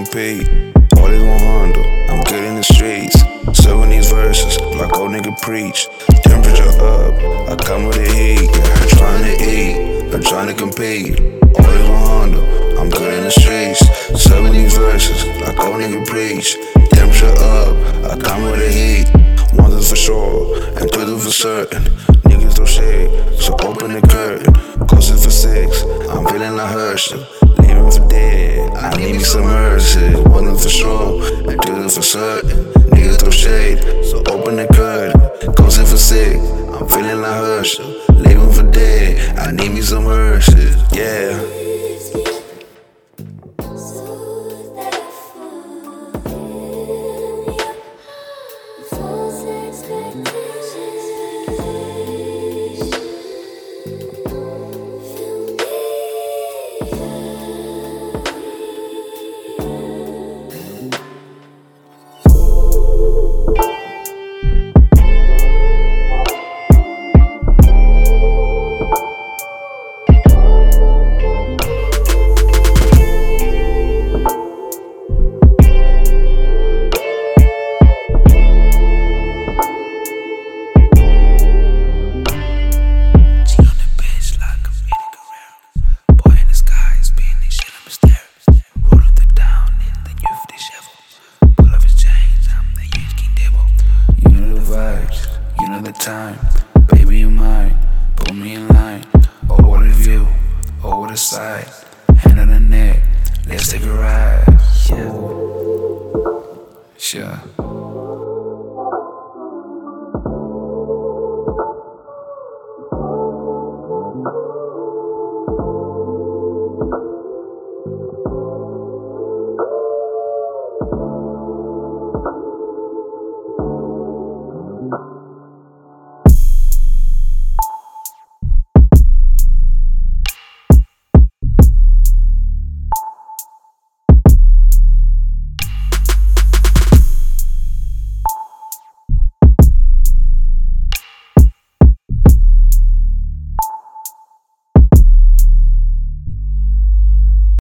compete. All this 100, I'm good in the streets. Serving these verses like old nigga preach. Temperature up, I come with the heat. Trying to eat, I'm trying to compete. All this 100, I'm good in the streets. Serving these verses like old nigga preach. Temperature up, I come with the heat. One is for sure, and two is for certain. Niggas throw shade, so open the curtain. Ghost is for 6, I'm feeling like Herschel. Leaving for dead, I need me some mercy. One is for sure, and two is for certain. Niggas throw shade, so open the curtain. Ghost is for 6, I'm feeling like Herschel. Leaving for dead, I need me some mercy. Yeah. The time, baby, you're mine. Put me in line. Oh, what a view. Oh, what a sight. Hand on the neck. Let's take a ride. Yeah. Sure.